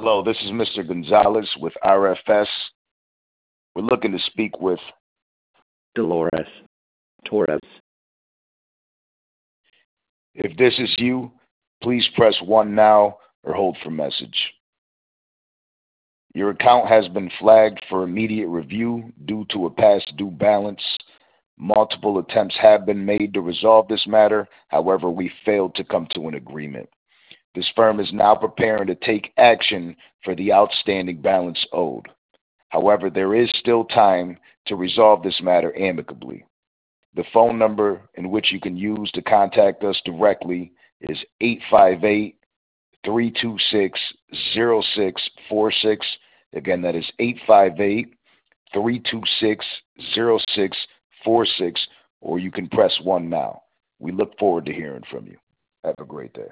Hello, this is Mr. Gonzalez with RFS. We're looking to speak with. Dolores Torres. If this is you, please press 1 now or hold for message. Your account has been flagged for immediate review due to a past due balance. Multiple attempts have been made to resolve this matter. However, we failed to come to an agreement. This firm is now preparing to take action for the outstanding balance owed. However, there is still time to resolve this matter amicably. The phone number in which you can use to contact us directly is 858-326-0646. Again, that is 858-326-0646, or you can press 1 now. We look forward to hearing from you. Have a great day.